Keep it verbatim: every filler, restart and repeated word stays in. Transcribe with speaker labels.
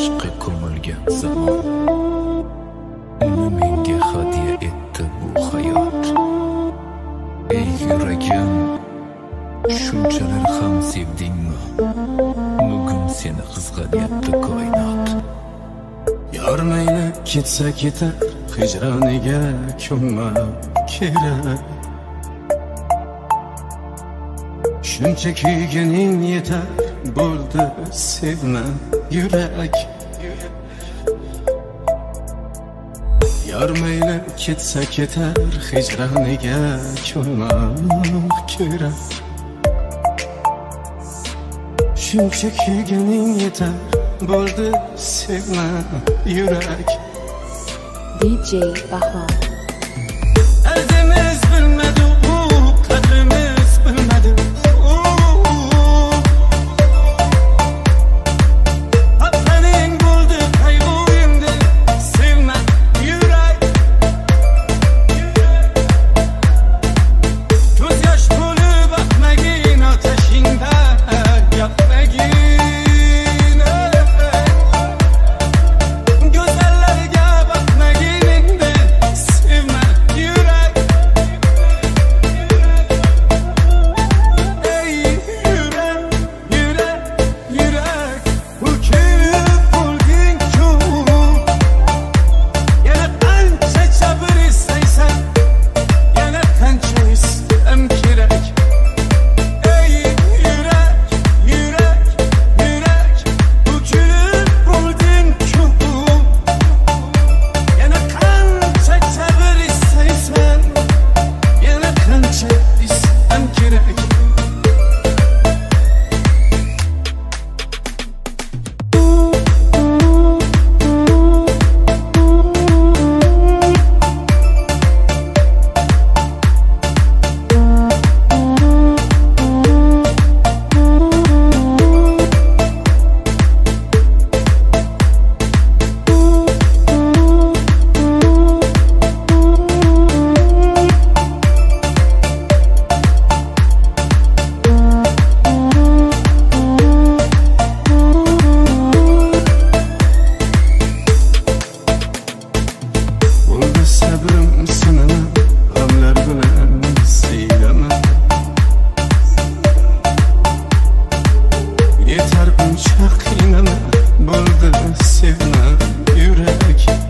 Speaker 1: ishqqa ko'milgan zamon uni menga hadya etdi bu hayot. Ey yuragim, shunchalar ham sevdingmi? Bugun seni qizg'anyapti koinot.
Speaker 2: Yor mayli ketsa ketar, hijroniga ko'nmab kerak. Shuncha kuyganing yetar, bo'ldi sevma yurak. Yor mayli ketsa ketar, hijroniga ko'nmab kerak. Shuncha kuyganing yetar, bo'ldi sevma yurak.
Speaker 3: D J Bahrom.
Speaker 2: Derdimiz bilmedi, u qadrimiz bilmedi. Haftaning bo'ldi qayg'uyimda, sevma yurak. Ko'z yosh bo'lib oqmagin otashingda yoqmagin. Yeter buncha qiynama, bo'ldi sevma yurak.